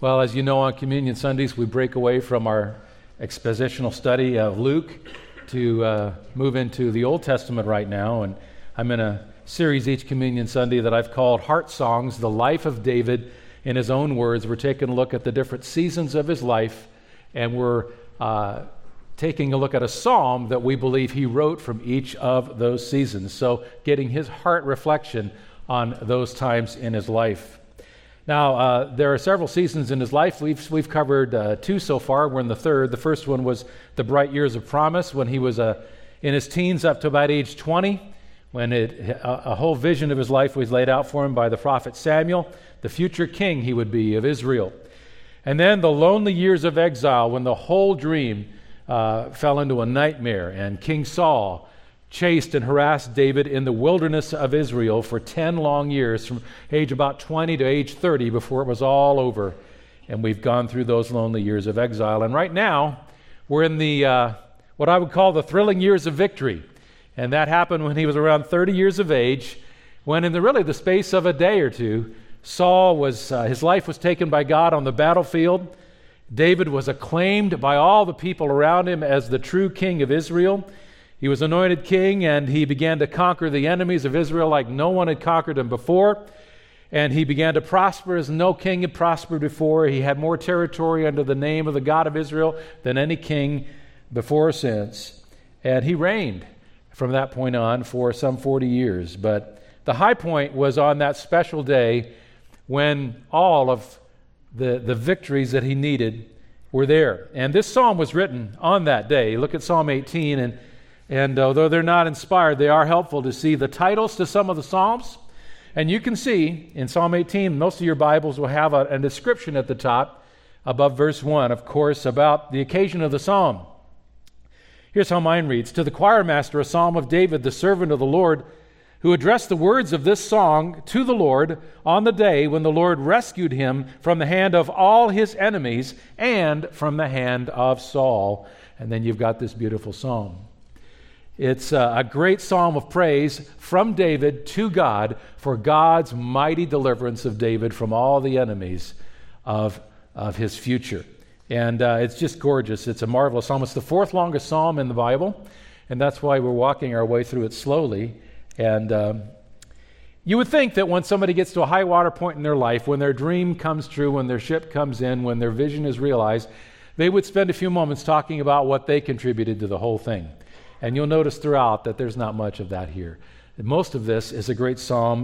Well, as you know, on Communion Sundays, we break away from our expositional study of Luke to move into the Old Testament right now. And I'm in a series each Communion Sunday that I've called Heart Songs, the Life of David in his own words. We're taking a look at the different seasons of his life, and we're taking a look at a psalm that we believe he wrote from each of those seasons. So getting his heart reflection on those times in his life. Now, there are several seasons in his life. We've covered two so far. We're in the third. The first one was the bright years of promise when he was in his teens up to about age 20, when a whole vision of his life was laid out for him by the prophet Samuel, the future king he would be of Israel. And then the lonely years of exile, when the whole dream fell into a nightmare, and King Saul chased and harassed David in the wilderness of Israel for 10 long years, from age about 20 to age 30, before it was all over. And we've gone through those lonely years of exile. And right now, we're in the what I would call the thrilling years of victory. And that happened when he was around 30 years of age, when in the space of a day or two, Saul his life was taken by God on the battlefield. David was acclaimed by all the people around him as the true king of Israel. He was anointed king, and he began to conquer the enemies of Israel like no one had conquered him before. And he began to prosper as no king had prospered before. He had more territory under the name of the God of Israel than any king before or since. And he reigned from that point on for some 40 years. But the high point was on that special day when all of the victories that he needed were there. And this psalm was written on that day. Look at Psalm 18, and although they're not inspired, they are helpful to see the titles to some of the Psalms. And you can see in Psalm 18, most of your Bibles will have a description at the top above verse 1, of course, about the occasion of the psalm. Here's how mine reads: To the choir master, a psalm of David, the servant of the Lord, who addressed the words of this song to the Lord on the day when the Lord rescued him from the hand of all his enemies and from the hand of Saul. And then you've got this beautiful psalm. It's a great psalm of praise from David to God for God's mighty deliverance of David from all the enemies of his future. And it's just gorgeous. It's a marvelous psalm. It's the fourth longest psalm in the Bible, and that's why we're walking our way through it slowly. And you would think that when somebody gets to a high water point in their life, when their dream comes true, when their ship comes in, when their vision is realized, they would spend a few moments talking about what they contributed to the whole thing. And you'll notice throughout that there's not much of that here. Most of this is a great psalm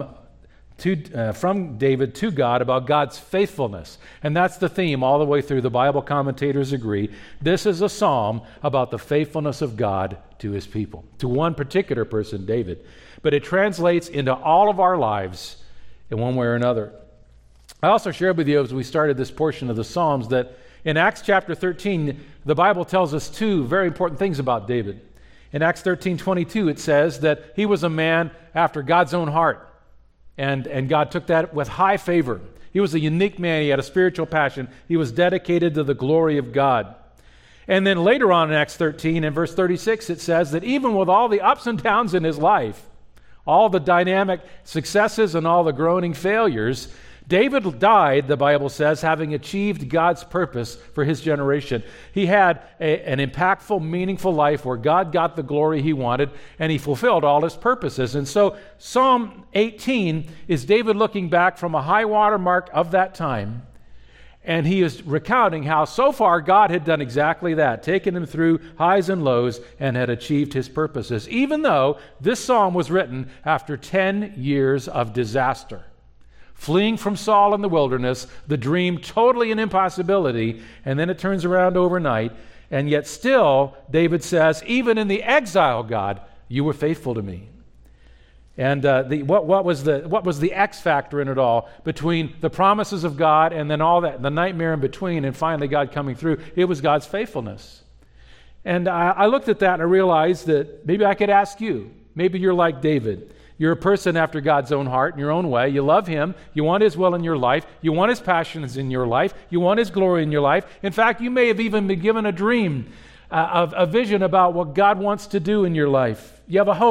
from David to God about God's faithfulness. And that's the theme all the way through. The Bible commentators agree. This is a psalm about the faithfulness of God to his people, to one particular person, David. But it translates into all of our lives in one way or another. I also shared with you as we started this portion of the Psalms that in Acts chapter 13, the Bible tells us two very important things about David. In Acts 13:22, it says that he was a man after God's own heart. And God took that with high favor. He was a unique man. He had a spiritual passion. He was dedicated to the glory of God. And then later on in Acts 13, in verse 36, it says that even with all the ups and downs in his life, all the dynamic successes and all the groaning failures, David died, the Bible says, having achieved God's purpose for his generation. He had an impactful, meaningful life where God got the glory he wanted, and he fulfilled all his purposes. And so Psalm 18 is David looking back from a high water mark of that time, and he is recounting how so far God had done exactly that, taken him through highs and lows and had achieved his purposes, even though this psalm was written after 10 years of disaster. Fleeing from Saul in the wilderness, the dream totally an impossibility, and then it turns around overnight. And yet still, David says, even in the exile, God, you were faithful to me. And what was the X factor in it all between the promises of God and then all that, the nightmare in between, and finally God coming through? It was God's faithfulness. And I looked at that and I realized that maybe I could ask you, maybe you're like David. You're a person after God's own heart in your own way. You love him. You want his will in your life. You want his passions in your life. You want his glory in your life. In fact, you may have even been given a dream, a vision about what God wants to do in your life. You have a hope.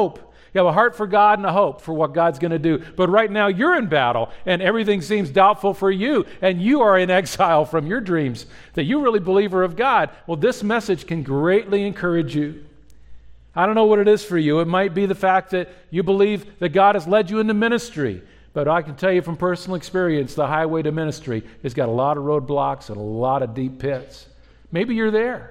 You have a heart for God and a hope for what God's going to do. But right now you're in battle and everything seems doubtful for you and you are in exile from your dreams that you really believe are of God. Well, this message can greatly encourage you. I don't know what it is for you. It might be the fact that you believe that God has led you into ministry. But I can tell you from personal experience, the highway to ministry has got a lot of roadblocks and a lot of deep pits. Maybe you're there.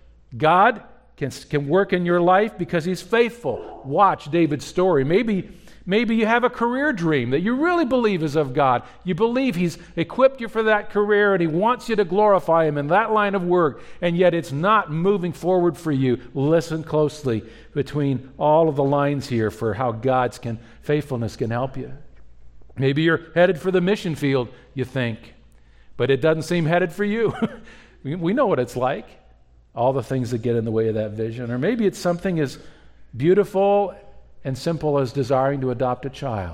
God can work in your life because He's faithful. Watch David's story. Maybe you have a career dream that you really believe is of God. You believe He's equipped you for that career and He wants you to glorify Him in that line of work, and yet it's not moving forward for you. Listen closely between all of the lines here for how God's faithfulness can help you. Maybe you're headed for the mission field, you think, but it doesn't seem headed for you. We know what it's like. All the things that get in the way of that vision. Or maybe it's something as beautiful and simple as desiring to adopt a child.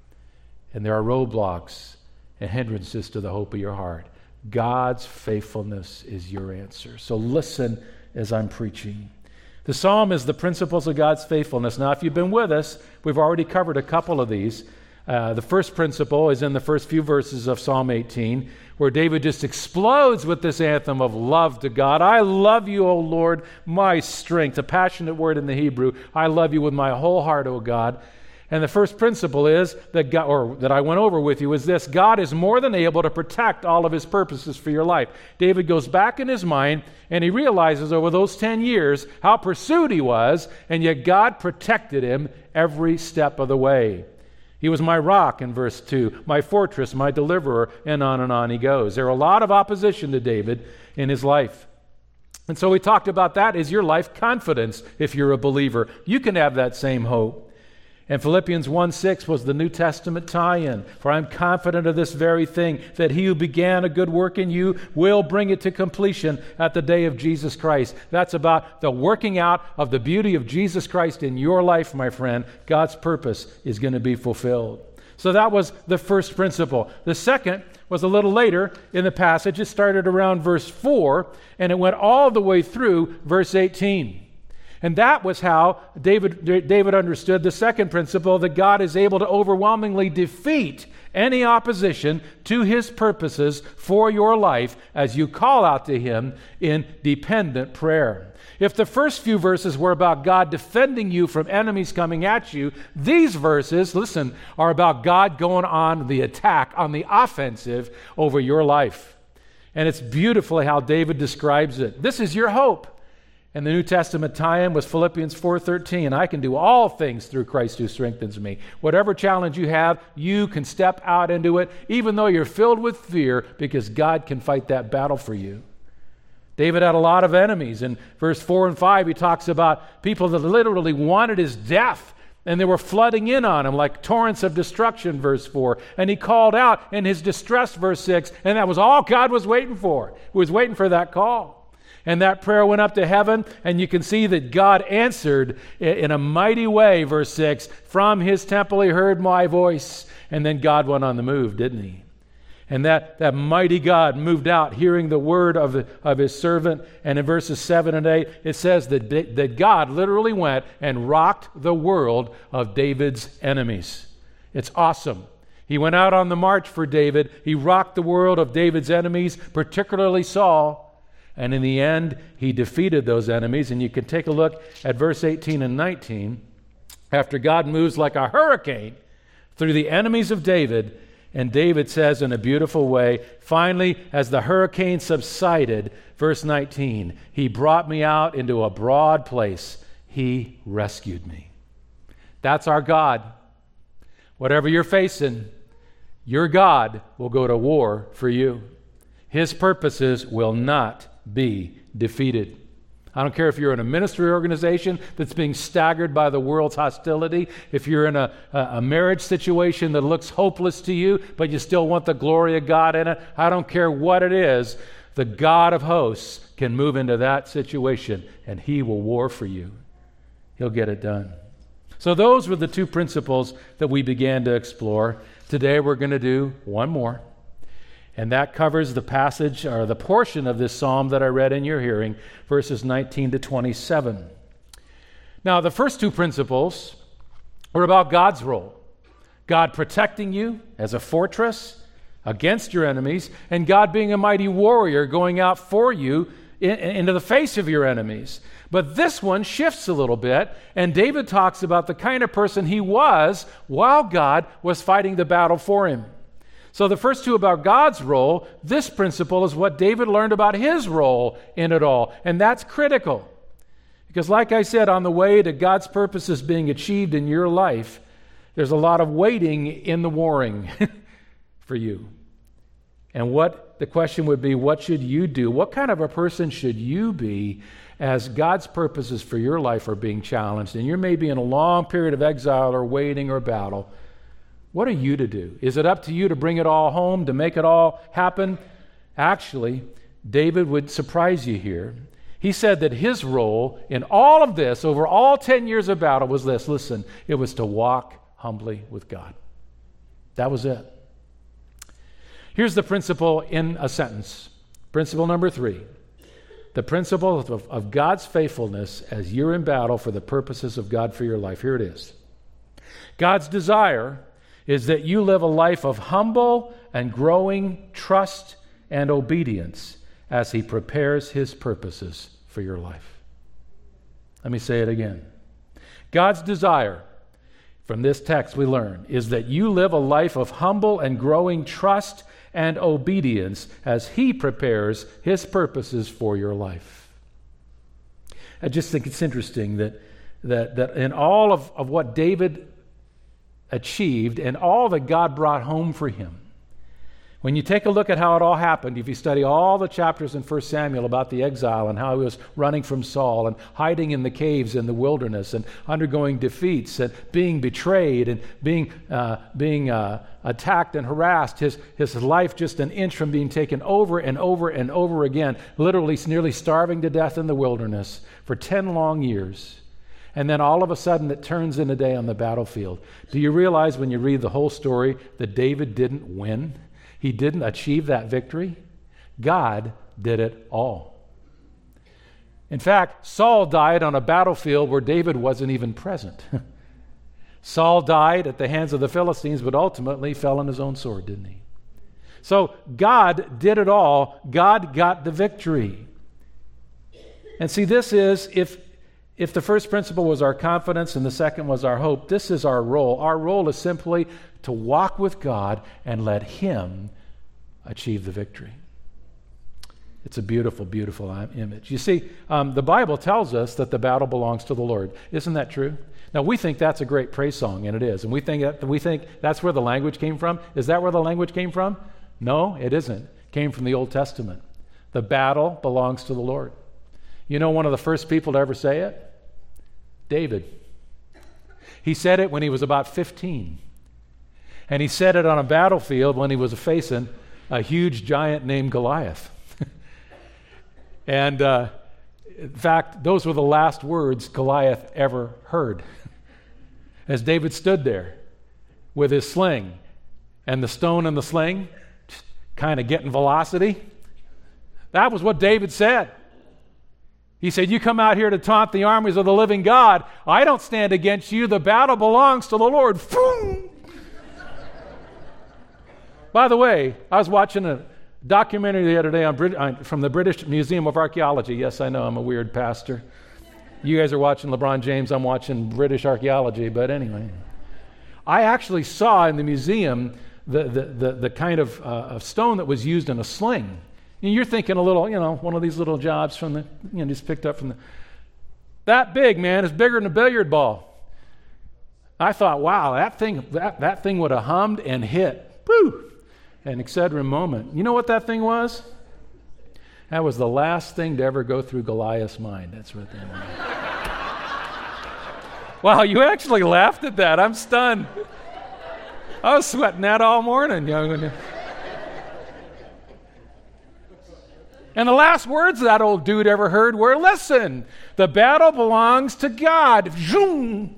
And there are roadblocks and hindrances to the hope of your heart. God's faithfulness is your answer. So listen as I'm preaching. The psalm is the principles of God's faithfulness. Now, if you've been with us, we've already covered a couple of these. The first principle is in the first few verses of Psalm 18, where David just explodes with this anthem of love to God. I love you, O Lord, my strength. A passionate word in the Hebrew. I love you with my whole heart, O God. And the first principle is that God, or that I went over with you, is this: God is more than able to protect all of His purposes for your life. David goes back in his mind and he realizes over those 10 years how pursued he was, and yet God protected him every step of the way. He was my rock in verse 2, my fortress, my deliverer, and on he goes. There are a lot of opposition to David in his life. And so we talked about that. Is your life confidence if you're a believer? You can have that same hope. And Philippians 1:6 was the New Testament tie-in. For I'm confident of this very thing, that He who began a good work in you will bring it to completion at the day of Jesus Christ. That's about the working out of the beauty of Jesus Christ in your life, my friend. God's purpose is going to be fulfilled. So that was the first principle. The second was a little later in the passage. It started around verse 4, and it went all the way through verse 18. And that was how David understood the second principle, that God is able to overwhelmingly defeat any opposition to His purposes for your life as you call out to Him in dependent prayer. If the first few verses were about God defending you from enemies coming at you, these verses, listen, are about God going on the attack, on the offensive over your life. And it's beautifully how David describes it. This is your hope. And the New Testament tie-in was Philippians 4:13. I can do all things through Christ who strengthens me. Whatever challenge you have, you can step out into it, even though you're filled with fear, because God can fight that battle for you. David had a lot of enemies. In verse 4 and 5, he talks about people that literally wanted his death, and they were flooding in on him like torrents of destruction, verse 4. And he called out in his distress, verse 6, and that was all God was waiting for. He was waiting for that call. And that prayer went up to heaven, and you can see that God answered in a mighty way, verse 6. From His temple He heard my voice. And then God went on the move, didn't He? And that mighty God moved out, hearing the word of His servant. And in verses 7 and 8, it says that God literally went and rocked the world of David's enemies. It's awesome. He went out on the march for David. He rocked the world of David's enemies, particularly Saul. And in the end, he defeated those enemies. And you can take a look at verse 18 and 19. After God moves like a hurricane through the enemies of David, and David says in a beautiful way, finally, as the hurricane subsided, verse 19, He brought me out into a broad place. He rescued me. That's our God. Whatever you're facing, your God will go to war for you. His purposes will not be defeated. I don't care if you're in a ministry organization that's being staggered by the world's hostility, if you're in a marriage situation that looks hopeless to you, but you still want the glory of God in it. I don't care what it is. The God of hosts can move into that situation, and He will war for you. He'll get it done. So those were the two principles that we began to explore. Today we're going to do one more. And that covers the passage or the portion of this psalm that I read in your hearing, verses 19 to 27. Now, the first two principles What about God's role? God protecting you as a fortress against your enemies, and God being a mighty warrior going out for you into the face of your enemies. But this one shifts a little bit, and David talks about the kind of person he was while God was fighting the battle for him. So the first two about God's role, this principle is what David learned about his role in it all, and that's critical. Because like I said, on the way to God's purposes being achieved in your life, there's a lot of waiting in the warring for you. And the question would be, what should you do? What kind of a person should you be as God's purposes for your life are being challenged? And you're maybe in a long period of exile or waiting or battle. What are you to do? Is it up to you to bring it all home, to make it all happen? Actually, David would surprise you here. He said that his role in all of this, over all 10 years of battle, was this. Listen, it was to walk humbly with God. That was it. Here's the principle in a sentence. Principle number 3. The principle of God's faithfulness as you're in battle for the purposes of God for your life. Here it is. God's desire is that you live a life of humble and growing trust and obedience as He prepares His purposes for your life. Let me say it again. God's desire, from this text we learn, is that you live a life of humble and growing trust and obedience as He prepares His purposes for your life. I just think it's interesting that in all of what David achieved and all that God brought home for him, when you take a look at how it all happened, if you study all the chapters in 1 Samuel about the exile and how he was running from Saul and hiding in the caves in the wilderness and undergoing defeats and being betrayed and being attacked and harassed, his life just an inch from being taken over and over and over again, literally nearly starving to death in the wilderness for 10 long years. And then all of a sudden it turns in a day on the battlefield. Do you realize when you read the whole story that David didn't win? He didn't achieve that victory. God did it all. In fact, Saul died on a battlefield where David wasn't even present. Saul died at the hands of the Philistines, but ultimately fell on his own sword, didn't he? So God did it all. God got the victory. And see, this is, if the first principle was our confidence and the second was our hope, this is our role. Our role is simply to walk with God and let Him achieve the victory. It's a beautiful, beautiful image. You see, the Bible tells us that the battle belongs to the Lord. Isn't that true? Now, we think that's a great praise song, and it is. And we think that's where the language came from. Is that where the language came from? No, it isn't. It came from the Old Testament. The battle belongs to the Lord. You know one of the first people to ever say it? David. He said it when he was about 15. And he said it on a battlefield when he was facing a huge giant named Goliath. And in fact, those were the last words Goliath ever heard. As David stood there with his sling and the stone in the sling kind of getting velocity, that was what David said. He said, you come out here to taunt the armies of the living God. I don't stand against you. The battle belongs to the Lord. Boom! By the way, I was watching a documentary the other day from the British Museum of Archaeology. Yes, I know, I'm a weird pastor. You guys are watching LeBron James. I'm watching British archaeology. But anyway, I actually saw in the museum the kind of stone that was used in a sling. And you're thinking a little, one of these little jobs from the, just picked up from the, that big, man, is bigger than a billiard ball. I thought, wow, that thing would have hummed and hit. Woo! An Excedrin moment. You know what that thing was? That was the last thing to ever go through Goliath's mind. That's what that was. Wow, you actually laughed at that. I'm stunned. I was sweating that all morning, young. And the last words that old dude ever heard were, listen, the battle belongs to God. Zoom.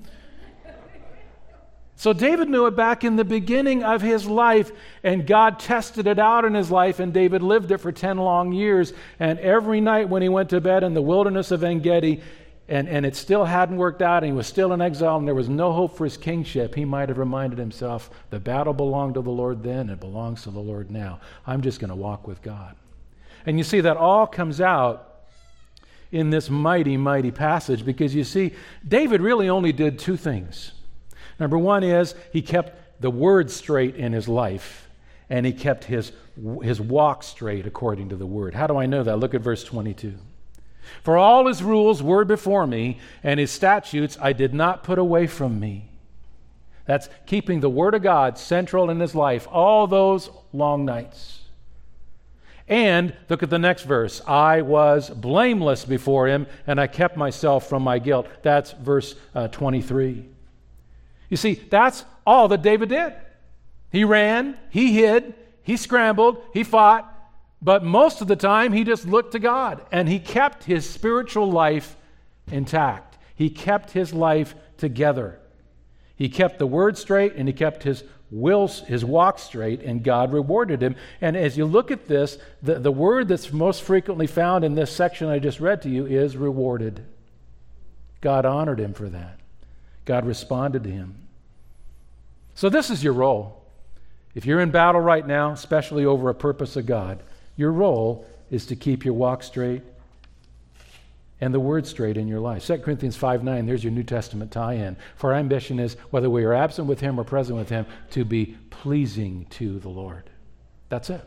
So David knew it back in the beginning of his life, and God tested it out in his life, and David lived it for 10 long years. And every night when he went to bed in the wilderness of En-Gedi, and it still hadn't worked out, and he was still in exile, and there was no hope for his kingship, he might have reminded himself, the battle belonged to the Lord then, it belongs to the Lord now. I'm just going to walk with God. And you see, that all comes out in this mighty, mighty passage, because you see, David really only did two things. Number one is he kept the word straight in his life, and he kept his walk straight according to the word. How do I know that? Look at verse 22. For all his rules were before me, and his statutes I did not put away from me. That's keeping the word of God central in his life all those long nights. And look at the next verse. I was blameless before him, and I kept myself from my guilt. That's verse 23. You see, that's all that David did. He ran, he hid, he scrambled, he fought, but most of the time he just looked to God, and he kept his spiritual life intact. He kept his life together. He kept the word straight, and he kept his walk straight, and God rewarded him. And as you look at this, the word that's most frequently found in this section I just read to you is rewarded. God honored him for that. God responded to him. So this is your role. If you're in battle right now, especially over a purpose of God, your role is to keep your walk straight and the word straight in your life. 2 Corinthians 5:9, there's your New Testament tie-in. For our ambition is, whether we are absent with him or present with him, to be pleasing to the Lord. That's it.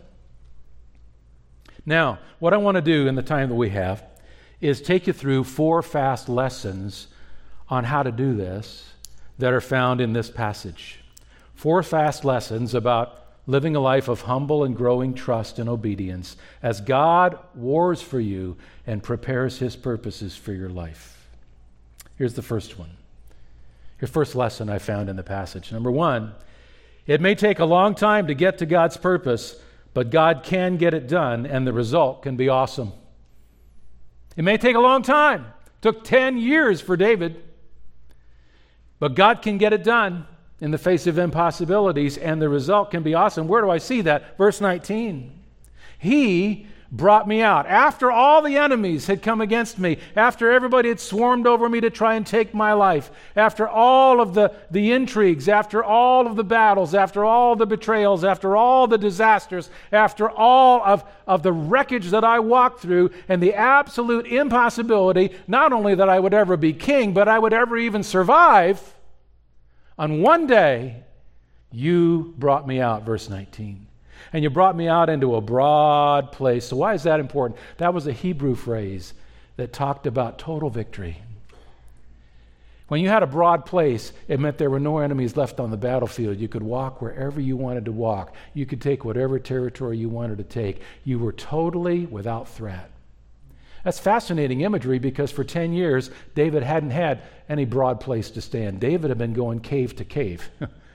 Now, what I want to do in the time that we have is take you through 4 fast lessons on how to do this that are found in this passage. 4 fast lessons about living a life of humble and growing trust and obedience as God wars for you and prepares his purposes for your life. Here's the first one. Your first lesson I found in the passage. Number 1, it may take a long time to get to God's purpose, but God can get it done, and the result can be awesome. It may take a long time. It took 10 years for David, but God can get it done in the face of impossibilities, and the result can be awesome. Where do I see that? Verse 19. He brought me out. After all the enemies had come against me, after everybody had swarmed over me to try and take my life, after all of the intrigues, after all of the battles, after all the betrayals, after all the disasters, after all of the wreckage that I walked through, and the absolute impossibility, not only that I would ever be king, but I would ever even survive, on one day, you brought me out, verse 19. And you brought me out into a broad place. So why is that important? That was a Hebrew phrase that talked about total victory. When you had a broad place, it meant there were no enemies left on the battlefield. You could walk wherever you wanted to walk. You could take whatever territory you wanted to take. You were totally without threat. That's fascinating imagery, because for 10 years, David hadn't had any broad place to stand. David had been going cave to cave.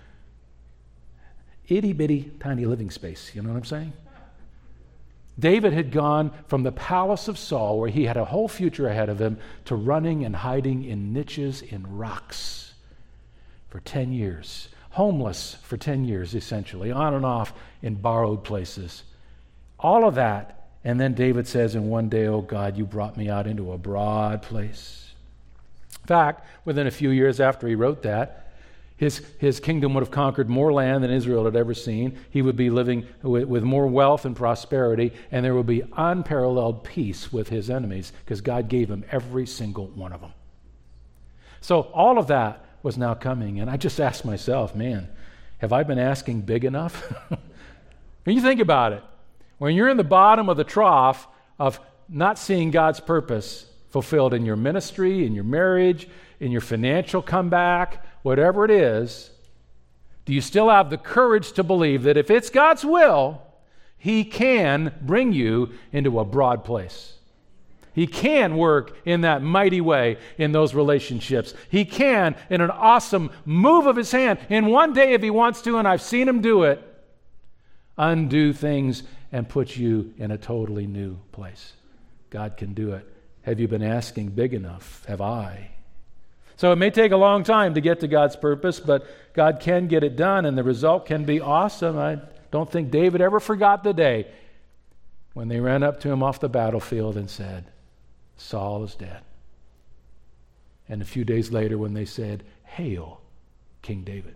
Itty-bitty, tiny living space, you know what I'm saying? David had gone from the palace of Saul, where he had a whole future ahead of him, to running and hiding in niches in rocks for 10 years. Homeless for 10 years, essentially, on and off in borrowed places. All of that. And then David says, in one day, oh God, you brought me out into a broad place. In fact, within a few years after he wrote that, his kingdom would have conquered more land than Israel had ever seen. He would be living with more wealth and prosperity, and there would be unparalleled peace with his enemies, because God gave him every single one of them. So all of that was now coming, and I just asked myself, man, have I been asking big enough? When you think about it, when you're in the bottom of the trough of not seeing God's purpose fulfilled in your ministry, in your marriage, in your financial comeback, whatever it is, do you still have the courage to believe that if it's God's will, he can bring you into a broad place? He can work in that mighty way in those relationships. He can, in an awesome move of his hand, in one day if he wants to, and I've seen him do it, undo things and put you in a totally new place. God can do it. Have you been asking big enough? Have I? So it may take a long time to get to God's purpose, but God can get it done, and the result can be awesome. I don't think David ever forgot the day when they ran up to him off the battlefield and said, Saul is dead. And a few days later when they said, "Hail, King David."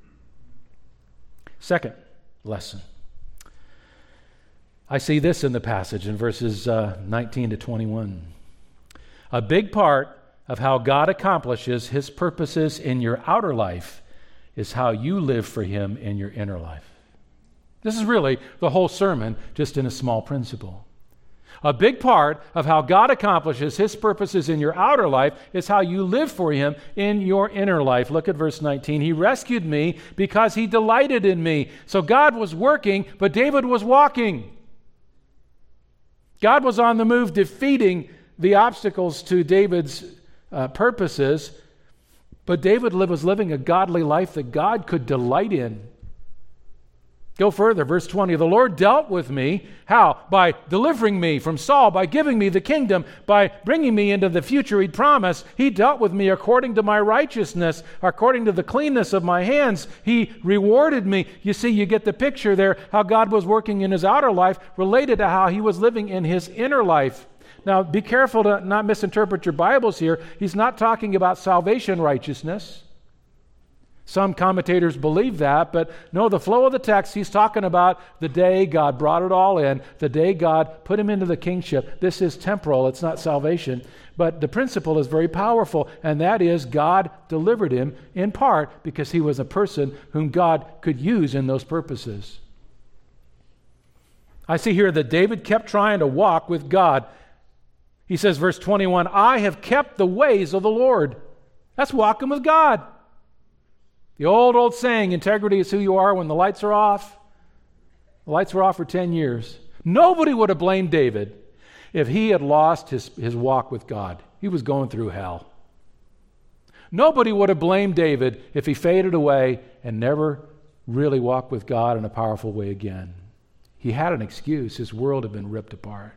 Second lesson. I see this in the passage in verses 19 to 21. A big part of how God accomplishes His purposes in your outer life is how you live for Him in your inner life. This is really the whole sermon, just in a small principle. A big part of how God accomplishes His purposes in your outer life is how you live for Him in your inner life. Look at verse 19. He rescued me because He delighted in me. So God was working, but David was walking. God was on the move, defeating the obstacles to David's purposes, but David was living a godly life that God could delight in. Go further, verse 20. The Lord dealt with me. How? By delivering me from Saul, by giving me the kingdom, by bringing me into the future He'd promised. He dealt with me according to my righteousness, according to the cleanness of my hands. He rewarded me. You see, you get the picture there, how God was working in His outer life related to how He was living in His inner life. Now, be careful to not misinterpret your Bibles here. He's not talking about salvation righteousness. Some commentators believe that, but no, the flow of the text, he's talking about the day God brought it all in, the day God put him into the kingship. This is temporal, it's not salvation. But the principle is very powerful, and that is God delivered him in part because he was a person whom God could use in those purposes. I see here that David kept trying to walk with God. He says, verse 21, I have kept the ways of the Lord. That's walking with God. The old saying, integrity is who you are when the lights are off. The lights were off for 10 years. Nobody would have blamed David if he had lost his walk with God. He was going through hell. Nobody would have blamed David if he faded away and never really walked with God in a powerful way again. He had an excuse. His world had been ripped apart.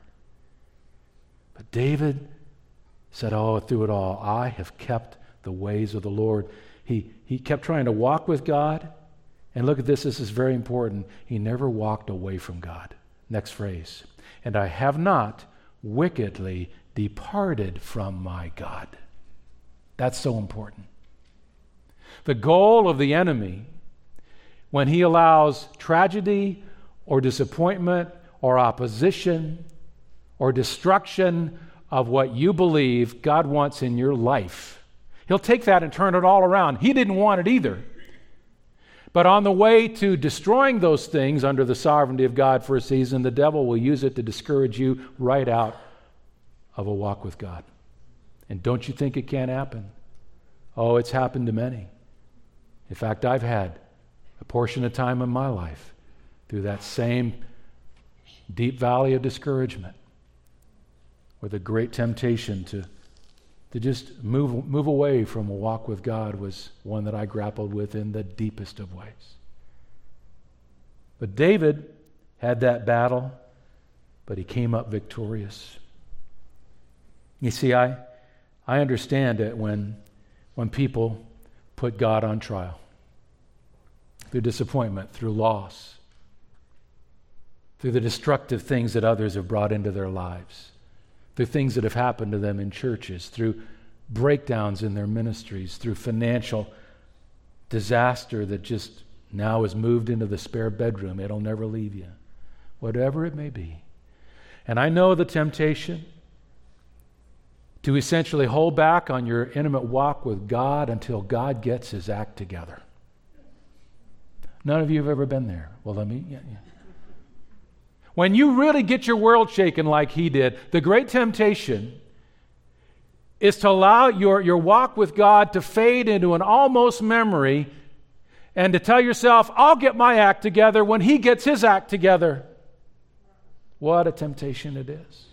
But David said, through it all, I have kept the ways of the Lord. He kept trying to walk with God. And look at this is very important. He never walked away from God. Next phrase. And I have not wickedly departed from my God. That's so important. The goal of the enemy, when he allows tragedy or disappointment or opposition or destruction of what you believe God wants in your life, he'll take that and turn it all around. He didn't want it either. But on the way to destroying those things under the sovereignty of God for a season, the devil will use it to discourage you right out of a walk with God. And don't you think it can't happen? Oh, it's happened to many. In fact, I've had a portion of time in my life through that same deep valley of discouragement with a great temptation to just move away from a walk with God was one that I grappled with in the deepest of ways. But David had that battle, but he came up victorious. You see, I understand it when people put God on trial through disappointment, through loss, through the destructive things that others have brought into their lives, through things that have happened to them in churches, through breakdowns in their ministries, through financial disaster that just now has moved into the spare bedroom. It'll never leave you. Whatever it may be. And I know the temptation to essentially hold back on your intimate walk with God until God gets his act together. None of you have ever been there. Well, yeah. When you really get your world shaken like he did, the great temptation is to allow your walk with God to fade into an almost memory and to tell yourself, I'll get my act together when he gets his act together. What a temptation it is.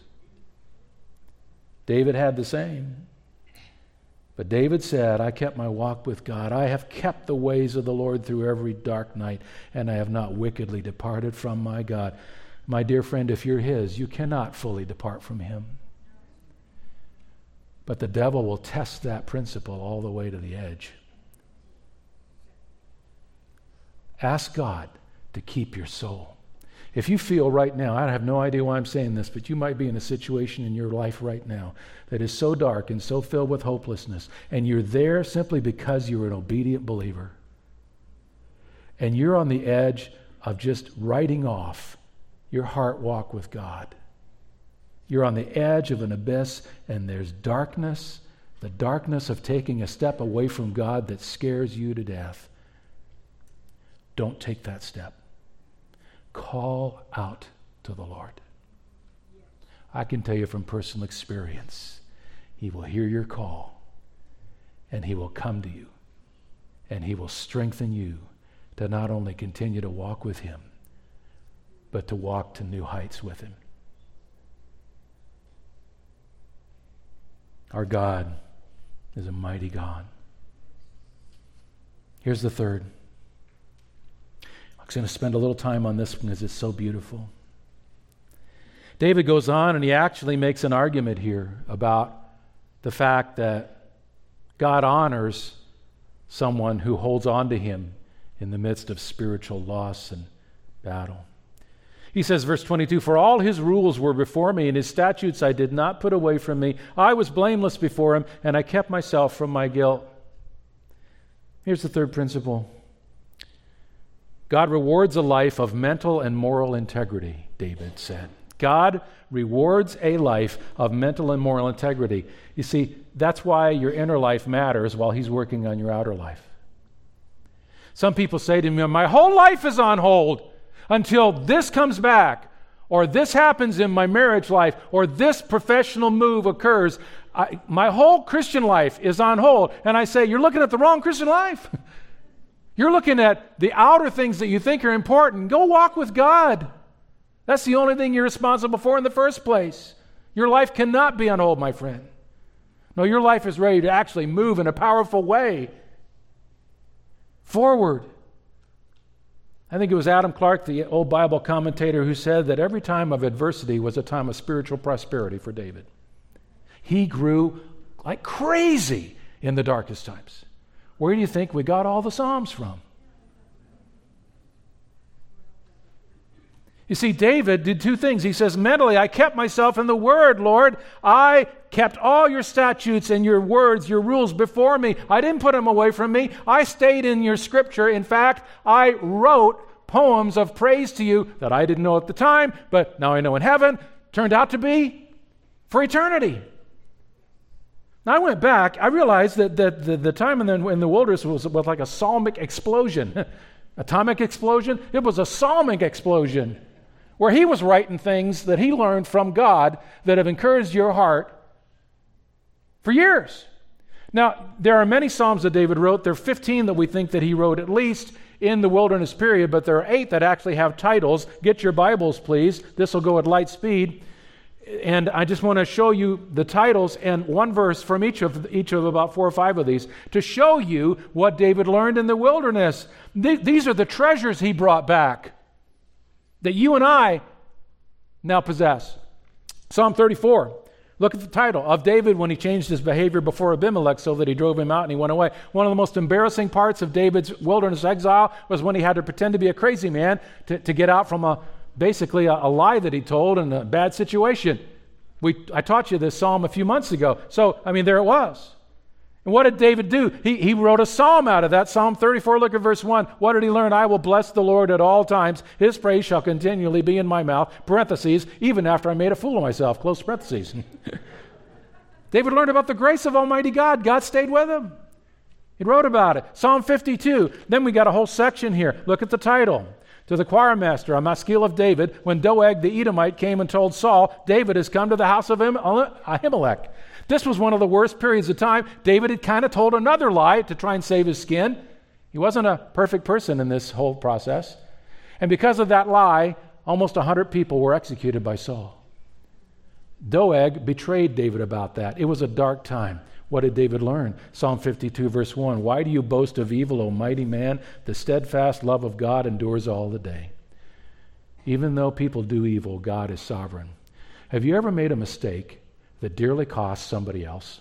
David had the same. But David said, I kept my walk with God. I have kept the ways of the Lord through every dark night, and I have not wickedly departed from my God. My dear friend, if you're his, you cannot fully depart from him. But the devil will test that principle all the way to the edge. Ask God to keep your soul. If you feel right now, I have no idea why I'm saying this, but you might be in a situation in your life right now that is so dark and so filled with hopelessness, and you're there simply because you're an obedient believer. And you're on the edge of just writing off your heart walk with God. You're on the edge of an abyss, and there's darkness, the darkness of taking a step away from God that scares you to death. Don't take that step. Call out to the Lord. I can tell you from personal experience, He will hear your call, and He will come to you, and He will strengthen you to not only continue to walk with Him, but to walk to new heights with Him. Our God is a mighty God. Here's the third. I'm going to spend a little time on this because it's so beautiful. David goes on and he actually makes an argument here about the fact that God honors someone who holds on to Him in the midst of spiritual loss and battle. He says, verse 22, "For all His rules were before me, and His statutes I did not put away from me. I was blameless before Him, and I kept myself from my guilt." Here's the third principle. God rewards a life of mental and moral integrity, David said. God rewards a life of mental and moral integrity. You see, that's why your inner life matters while He's working on your outer life. Some people say to me, my whole life is on hold until this comes back, or this happens in my marriage life, or this professional move occurs. My whole Christian life is on hold. And I say, you're looking at the wrong Christian life. You're looking at the outer things that you think are important. Go walk with God. That's the only thing you're responsible for in the first place. Your life cannot be on hold, my friend. No, your life is ready to actually move in a powerful way forward. I think it was Adam Clark, the old Bible commentator, who said that every time of adversity was a time of spiritual prosperity for David. He grew like crazy in the darkest times. Where do you think we got all the Psalms from? You see, David did two things. He says, mentally, I kept myself in the Word, Lord. I kept all your statutes and your words, your rules before me. I didn't put them away from me. I stayed in your Scripture. In fact, I wrote poems of praise to you that I didn't know at the time, but now I know in heaven, turned out to be for eternity. Now, I went back. I realized that the time in the wilderness was like a psalmic explosion. Atomic explosion? It was a psalmic explosion where he was writing things that he learned from God that have encouraged your heart for years. Now, there are many psalms that David wrote. There are 15 that we think that he wrote at least in the wilderness period, but there are 8 that actually have titles. Get your Bibles, please. This will go at light speed. And I just want to show you the titles and one verse from each of about 4 or 5 of these to show you what David learned in the wilderness. These are the treasures he brought back that you and I now possess. Psalm 34. Look at the title of David when he changed his behavior before Abimelech so that he drove him out and he went away. One of the most embarrassing parts of David's wilderness exile was when he had to pretend to be a crazy man to get out from basically a lie that he told in a bad situation. I taught you this psalm a few months ago. So, there it was. And what did David do? He wrote a psalm out of that. Psalm 34, look at verse 1. What did he learn? I will bless the Lord at all times. His praise shall continually be in my mouth. Parentheses, even after I made a fool of myself. Close parentheses. David learned about the grace of Almighty God. God stayed with him. He wrote about it. Psalm 52. Then we got a whole section here. Look at the title. To the choir master, a maskil of David, when Doeg the Edomite came and told Saul, David has come to the house of Ahimelech. This was one of the worst periods of time. David had kind of told another lie to try and save his skin. He wasn't a perfect person in this whole process. And because of that lie, almost 100 people were executed by Saul. Doeg betrayed David about that. It was a dark time. What did David learn? Psalm 52, verse 1. Why do you boast of evil, O mighty man? The steadfast love of God endures all the day. Even though people do evil, God is sovereign. Have you ever made a mistake that dearly cost somebody else?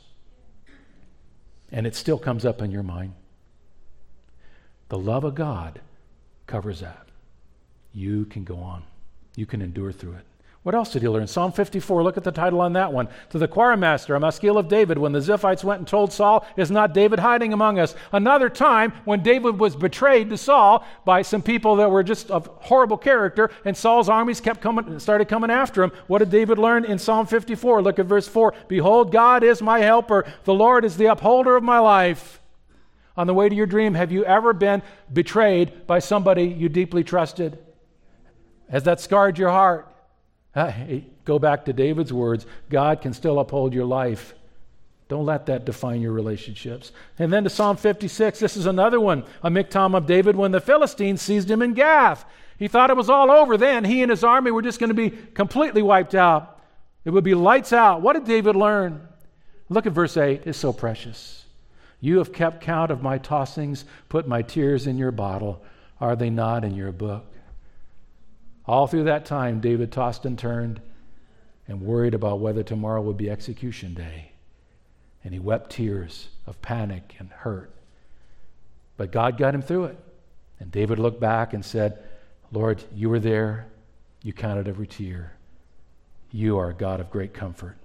And it still comes up in your mind. The love of God covers that. You can go on. you can endure through it. What else did he learn? Psalm 54, look at the title on that one. To the choir master, a maskil of David, when the Ziphites went and told Saul, is not David hiding among us? Another time when David was betrayed to Saul by some people that were just of horrible character, and Saul's armies started coming after him. What did David learn in Psalm 54? Look at verse 4. Behold, God is my helper. The Lord is the upholder of my life. On the way to your dream, have you ever been betrayed by somebody you deeply trusted? Has that scarred your heart? Go back to David's words. God can still uphold your life. Don't let that define your relationships. And then to Psalm 56, this is another one, a miktam of David when the Philistines seized him in Gath. He thought it was all over then. He and his army were just going to be completely wiped out. It would be lights out. What did David learn? Look at verse 8. It's so precious. You have kept count of my tossings, put my tears in your bottle. Are they not in your book? All through that time, David tossed and turned and worried about whether tomorrow would be execution day. And he wept tears of panic and hurt. But God got him through it. And David looked back and said, Lord, you were there. You counted every tear. You are a God of great comfort.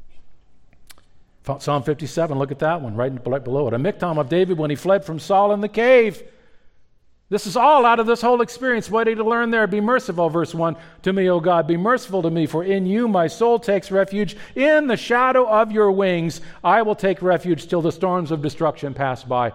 Psalm 57, look at that one, right below it. A miktam of David when he fled from Saul in the cave. This is all out of this whole experience. What did he learn there? Be merciful, verse 1, to me, O God. Be merciful to me, for in you my soul takes refuge. In the shadow of your wings I will take refuge till the storms of destruction pass by.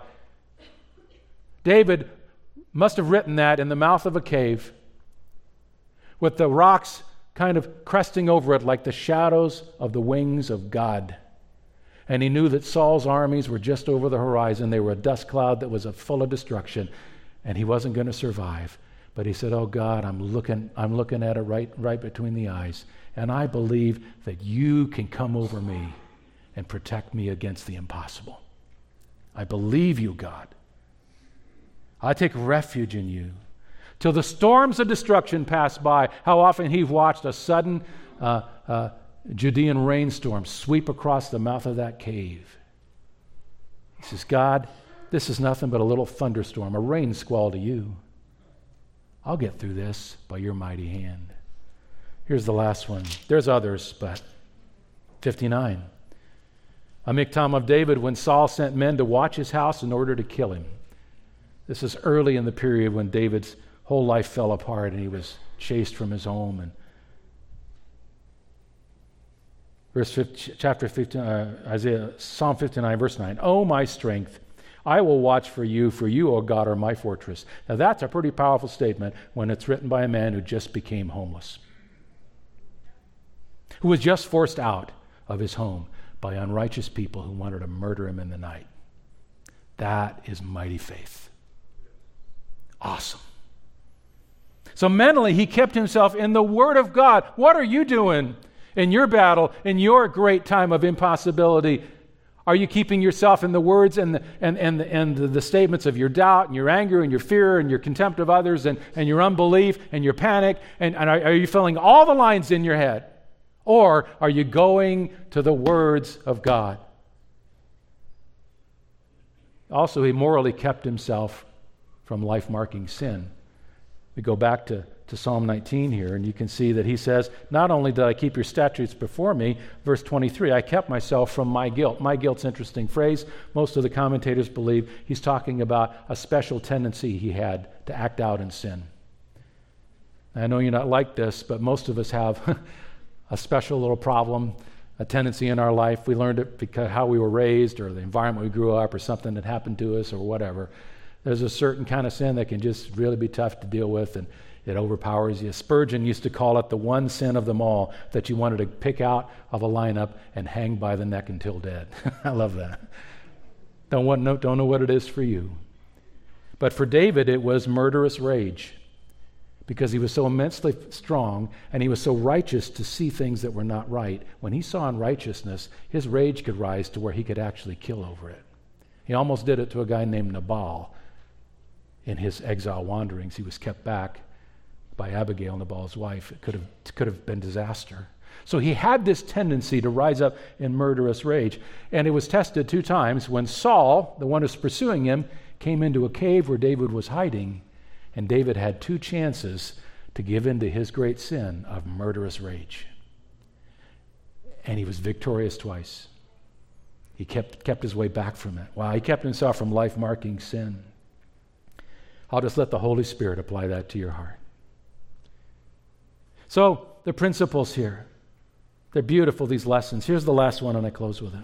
David must have written that in the mouth of a cave with the rocks kind of cresting over it like the shadows of the wings of God. And he knew that Saul's armies were just over the horizon. They were a dust cloud that was full of destruction. And he wasn't going to survive. But he said, oh God, I'm looking at it right between the eyes. And I believe that you can come over me and protect me against the impossible. I believe you, God. I take refuge in you. Till the storms of destruction pass by. How often he watched a sudden Judean rainstorm sweep across the mouth of that cave. He says, God, this is nothing but a little thunderstorm, a rain squall to you. I'll get through this by your mighty hand. Here's the last one. There's others, but 59. A miktam of David when Saul sent men to watch his house in order to kill him. This is early in the period when David's whole life fell apart and he was chased from his home. And Psalm 59, verse 9. Oh, my strength, I will watch for you, O God, are my fortress. Now that's a pretty powerful statement when it's written by a man who just became homeless, who was just forced out of his home by unrighteous people who wanted to murder him in the night. That is mighty faith. Awesome. So mentally, he kept himself in the Word of God. What are you doing in your battle, in your great time of impossibility? Are you keeping yourself in the words and the statements of your doubt and your anger and your fear and your contempt of others and your unbelief and your panic? And are you filling all the lines in your head? Or are you going to the words of God? Also, he morally kept himself from life-marking sin. We go back to Psalm 19 here, and you can see that he says, not only did I keep your statutes before me, verse 23, I kept myself from my guilt. My guilt's an interesting phrase. Most of the commentators believe he's talking about a special tendency he had to act out in sin. I know you're not like this, but most of us have a special little problem, a tendency in our life. We learned it because how we were raised or the environment we grew up or something that happened to us or whatever. There's a certain kind of sin that can just really be tough to deal with, and it overpowers you. Spurgeon used to call it the one sin of them all that you wanted to pick out of a lineup and hang by the neck until dead. I love that. Don't know what it is for you. But for David, it was murderous rage because he was so immensely strong and he was so righteous to see things that were not right. When he saw unrighteousness, his rage could rise to where he could actually kill over it. He almost did it to a guy named Nabal in his exile wanderings. He was kept back by Abigail, Nabal's wife. It could have been disaster. So he had this tendency to rise up in murderous rage. And it was tested 2 times when Saul, the one who's pursuing him, came into a cave where David was hiding. And David had 2 chances to give in to his great sin of murderous rage. And he was victorious twice. He kept his way back from it. Wow, he kept himself from life-marking sin. I'll just let the Holy Spirit apply that to your heart. So, the principles here, they're beautiful, these lessons. Here's the last one, and I close with it.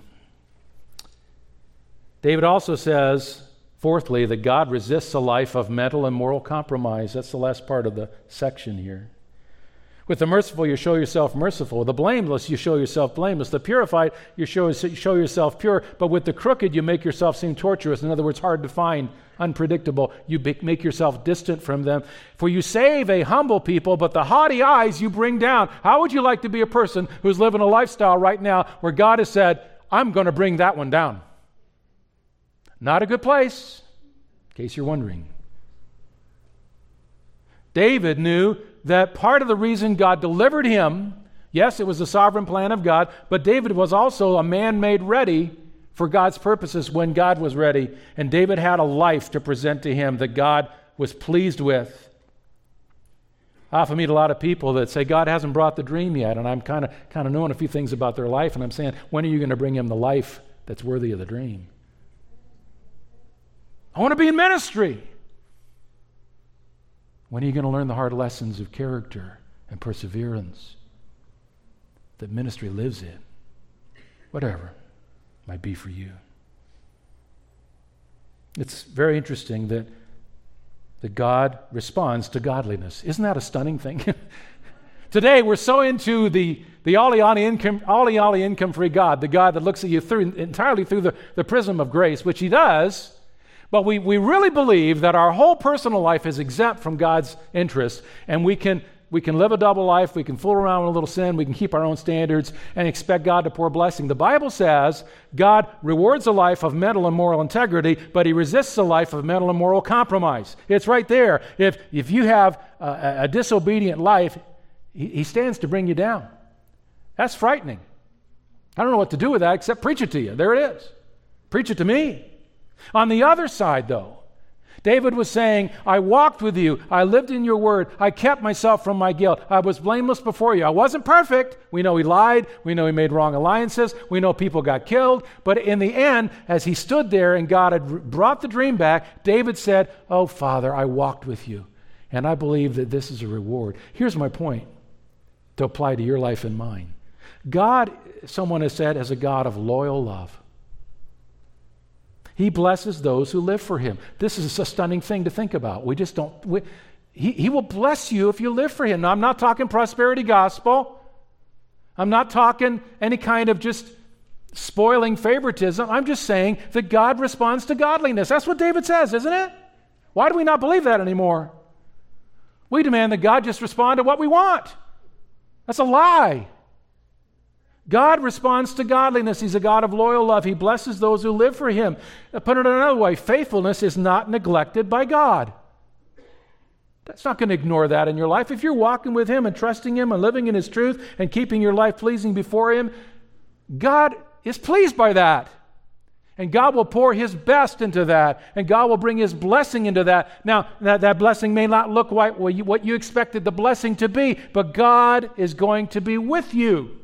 David also says, fourthly, that God resists a life of mental and moral compromise. That's the last part of the section here. With the merciful, you show yourself merciful. With the blameless, you show yourself blameless. The purified, you show yourself pure. But with the crooked, you make yourself seem tortuous. In other words, hard to find, unpredictable. You make yourself distant from them. For you save a humble people, but the haughty eyes you bring down. How would you like to be a person who's living a lifestyle right now where God has said, I'm going to bring that one down? Not a good place, in case you're wondering. David knew that part of the reason God delivered him, yes, it was the sovereign plan of God, but David was also a man made ready for God's purposes when God was ready. And David had a life to present to him that God was pleased with. I often meet a lot of people that say, God hasn't brought the dream yet, and I'm kind of knowing a few things about their life, and I'm saying, when are you going to bring him the life that's worthy of the dream? I want to be in ministry. When are you going to learn the hard lessons of character and perseverance that ministry lives in? Whatever it might be for you. It's very interesting that God responds to godliness. Isn't that a stunning thing? Today, we're so into the ollie income-free God, the God that looks at you entirely through the prism of grace, which he does. But we really believe that our whole personal life is exempt from God's interest, and we can live a double life, we can fool around with a little sin, we can keep our own standards and expect God to pour blessing. The Bible says God rewards a life of mental and moral integrity, but he resists a life of mental and moral compromise. It's right there. If you have a disobedient life, he stands to bring you down. That's frightening. I don't know what to do with that except preach it to you. There it is. Preach it to me. On the other side, though, David was saying, I walked with you, I lived in your word, I kept myself from my guilt, I was blameless before you. I wasn't perfect. We know he lied, we know he made wrong alliances, we know people got killed, but in the end, as he stood there and God had brought the dream back, David said, oh, Father, I walked with you, and I believe that this is a reward. Here's my point to apply to your life and mine. God, someone has said, is a God of loyal love. He blesses those who live for him. This is a stunning thing to think about. He will bless you if you live for him. Now, I'm not talking prosperity gospel. I'm not talking any kind of just spoiling favoritism. I'm just saying that God responds to godliness. That's what David says, isn't it? Why do we not believe that anymore? We demand that God just respond to what we want. That's a lie. God responds to godliness. He's a God of loyal love. He blesses those who live for him. Put it another way, faithfulness is not neglected by God. That's not going to ignore that in your life. If you're walking with him and trusting him and living in his truth and keeping your life pleasing before him, God is pleased by that. And God will pour his best into that. And God will bring his blessing into that. Now, that blessing may not look like what you expected the blessing to be, but God is going to be with you.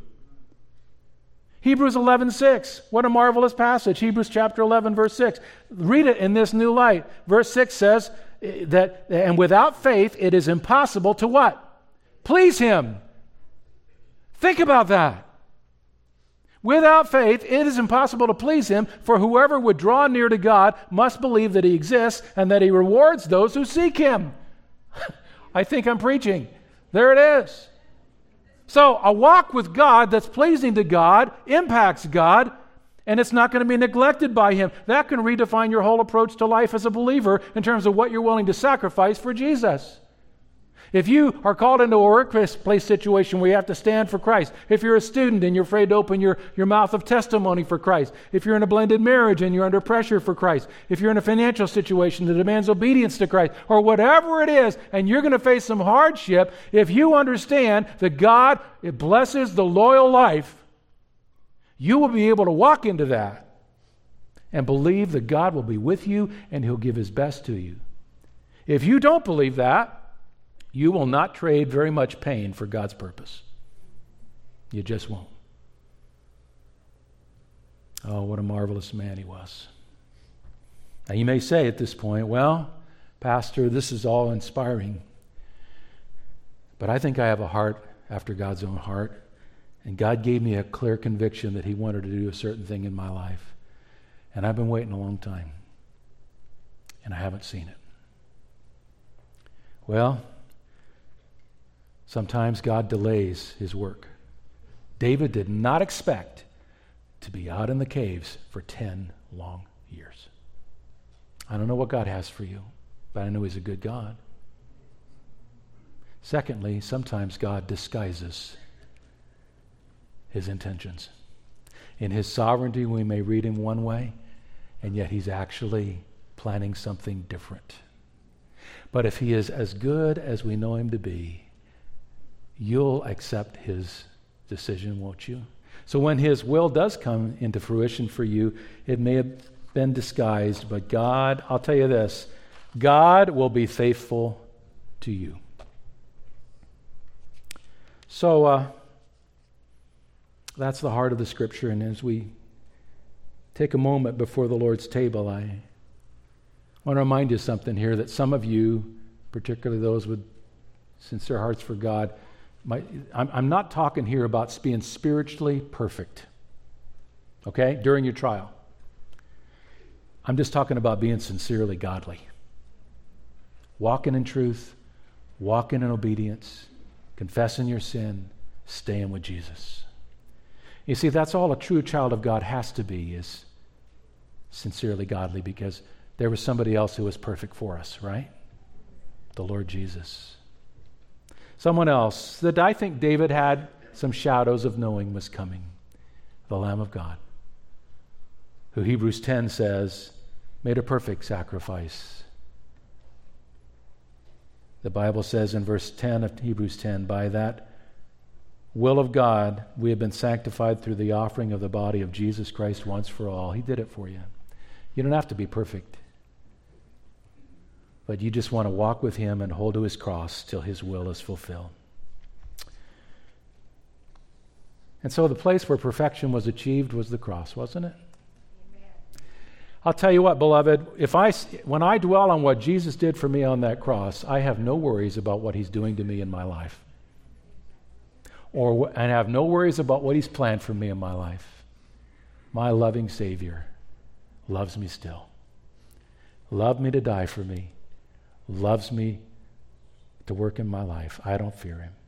Hebrews 11:6. What a marvelous passage. Hebrews chapter 11, verse 6. Read it in this new light. Verse 6 says that, and without faith it is impossible to what? Please him. Think about that. Without faith it is impossible to please him, for whoever would draw near to God must believe that he exists and that he rewards those who seek him. I think I'm preaching. There it is. So a walk with God that's pleasing to God impacts God, and it's not going to be neglected by him. That can redefine your whole approach to life as a believer in terms of what you're willing to sacrifice for Jesus. If you are called into a workplace situation where you have to stand for Christ, if you're a student and you're afraid to open your mouth of testimony for Christ, if you're in a blended marriage and you're under pressure for Christ, if you're in a financial situation that demands obedience to Christ, or whatever it is, and you're going to face some hardship, if you understand that God blesses the loyal life, you will be able to walk into that and believe that God will be with you and he'll give his best to you. If you don't believe that, You will not trade very much pain for God's purpose. You just won't. Oh, what a marvelous man he was. Now you may say at this point, well, Pastor, this is all inspiring. But I think I have a heart after God's own heart. And God gave me a clear conviction that he wanted to do a certain thing in my life. And I've been waiting a long time. And I haven't seen it. Well, sometimes God delays his work. David did not expect to be out in the caves for 10 long years. I don't know what God has for you, but I know he's a good God. Secondly, sometimes God disguises his intentions. In his sovereignty, we may read him one way, and yet he's actually planning something different. But if he is as good as we know him to be, you'll accept his decision, won't you? So when his will does come into fruition for you, it may have been disguised, but God, I'll tell you this, God will be faithful to you. So that's the heart of the Scripture, and as we take a moment before the Lord's table, I want to remind you something here, that some of you, particularly those with sincere hearts for God, I'm not talking here about being spiritually perfect, okay, during your trial. I'm just talking about being sincerely godly. Walking in truth, walking in obedience, confessing your sin, staying with Jesus. You see, that's all a true child of God has to be, is sincerely godly, because there was somebody else who was perfect for us, right? The Lord Jesus. Someone else that I think David had some shadows of knowing was coming. The Lamb of God, who Hebrews 10 says made a perfect sacrifice. The Bible says in verse 10 of Hebrews 10, by that will of God, we have been sanctified through the offering of the body of Jesus Christ once for all. He did it for you. You don't have to be perfect. But you just want to walk with him and hold to his cross till his will is fulfilled. And so the place where perfection was achieved was the cross, wasn't it? Amen. I'll tell you what, beloved, when I dwell on what Jesus did for me on that cross, I have no worries about what he's doing to me in my life. And have no worries about what he's planned for me in my life. My loving Savior loves me still. Loved me to die for me. Loves me to work in my life. I don't fear him.